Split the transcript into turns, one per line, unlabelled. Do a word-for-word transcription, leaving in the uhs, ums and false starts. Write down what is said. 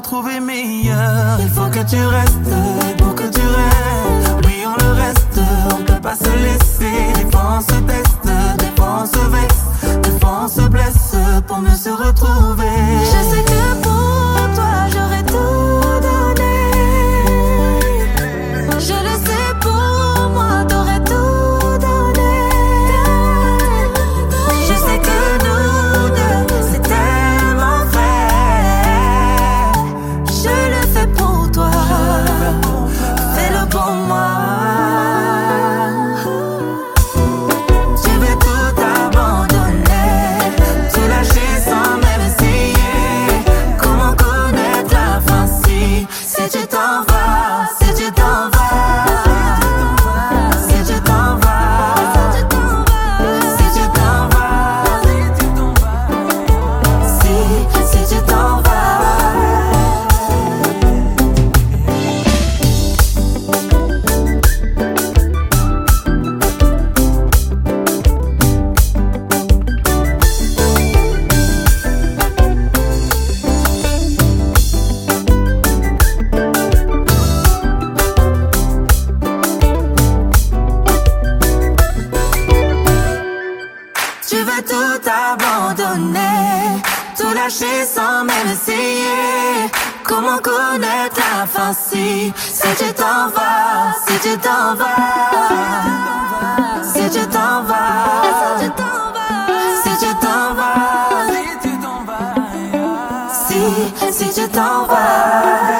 trouver meilleur. Il faut que tu restes pour que tu restes. Oui, on le reste, on peut pas se laisser. Des fois on se teste, des fois on se vexe, des fois on se blesse pour mieux se retrouver.
Je sais que pour toi j'aurais tout donné. Je le sais, pour moi t'aurais tout donné. Je sais que nous deux c'est tellement vrai. Je le fais pour toi, fais-le pour moi. Tu veux tout abandonner, tout lâcher sans même essayer. Comment connaître la fin si, si tu t'en vas, si tu t'en vas. Si tu t'en vas, si tu t'en vas, si, si tu t'en vas. Tu veux tout abandonner, tout lâcher sans même essayer. Comment connaître la fin si, si tu t'en vas, si tu t'en vas, si tu t'en vas, si tu t'en vas, si tu t'en vas, si, si tu t'en vas.